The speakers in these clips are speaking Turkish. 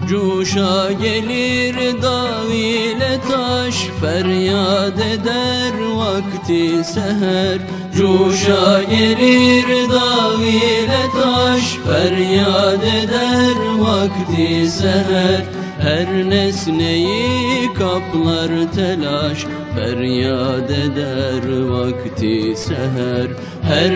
Cuşa gelir dağ ile taş, feryat eder vakti seher. Cuşa gelir dağ ile taş, feryat eder vakti seher. Her nesneyi kaplar telaş, feryat eder vakti seher. Her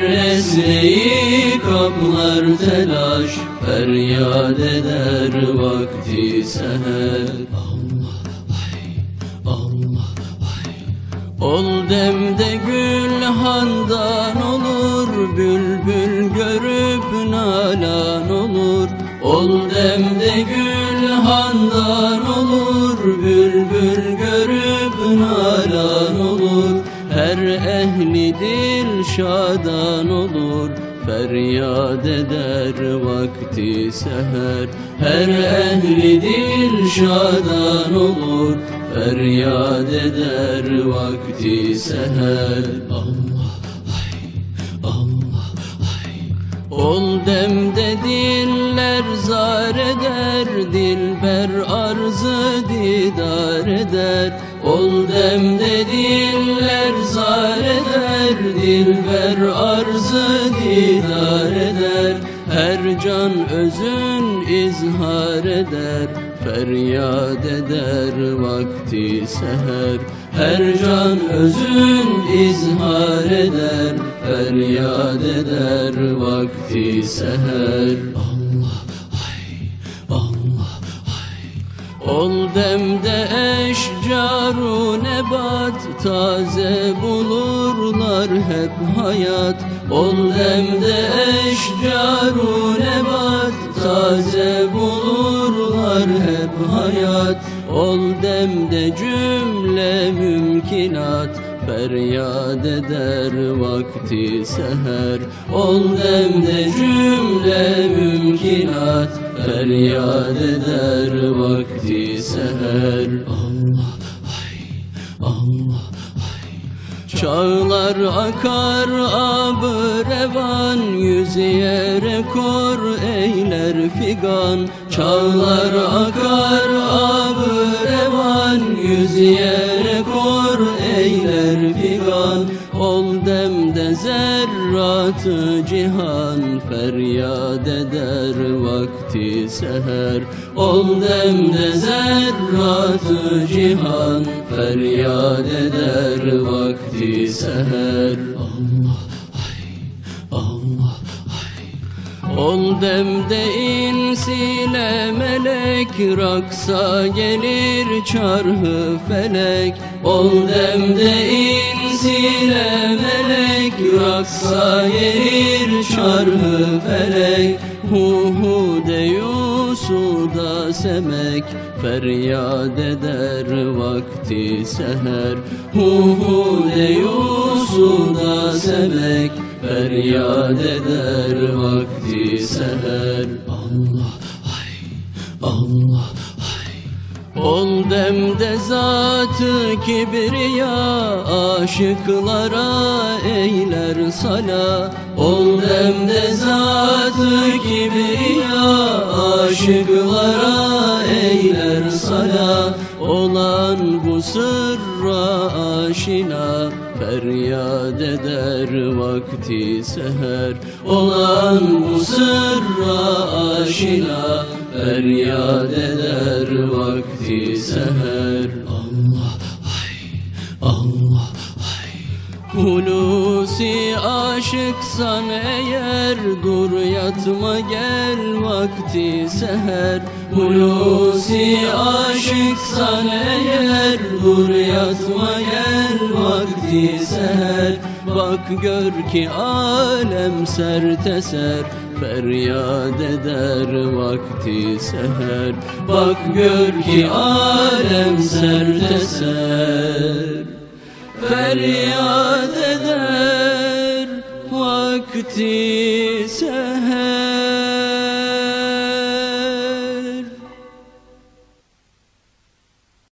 nesneyi kaplar telaş, feryat eder vakti seher. Allah hay, Allah hay. Ol demde gül handan olur, bülbül görüp nalan olur. Ol demde gül handan olur, bülbül görüp nalan olur. Her ehli dil şadan olur, feryat eder vakti seher. Her ehli dil şadan olur, feryat eder vakti seher. Allah hay, Allah hay. Ol demde diller zar eder, dilber arzı didar eder. Ol demde diller zar eder, dilber arzı didar eder. Her can özün izhar eder, feryat eder vakti seher. Her can özün izhar eder, feryat eder vakti seher. Allah hay, Allah hay. Ol demde eşcaru nebat, taze bulurlar hep hayat. Ol demde eşcaru nebat, taze bulurlar hep hayat. Ol demde cümle mümkinat, feryat eder vakti seher. Ol demde cümle mümkinat, feryat eder vakti seher. Allah hay, Allah hay. Çağlar akar ab-ı revan, yüz yere kor eyler figan. Çağlar akar ab-ı revan, yüz yere kor eyler figan. Ol demde zerrat-ı cihan, feryat eder vakti seher. Ol demde zerrat-ı cihan, feryat eder vakti seher. Allah hay, Allah hay. Ol demde insiyle melek, raksa gelir çarhı felek. Ol demde insiyle melek, raksa gelir çarhı felek. Hu deyu suda semek, feryat eder vakti seher. Hu deyu suda semek, feryat eder vakti seher. Allah hay, Allah hay. Ol demde zat-ı kibriya, aşıklara eyler sala. Ol demde zat-ı kibriya, aşıklara eyler sala. Olan bu sırra aşina, feryat eder vakti seher. Olan bu sırra aşina, feryat eder vakti seher. Allah hay, Allah hay. Hulusi aşıksan eğer, dur yatma gel vakti seher. Hulusi aşıksan eğer, dur yatma gel vakti seher. Bak gör ki alem serteser, feryat eder vakti seher. Bak gör ki alem serteser, feryat eder vakti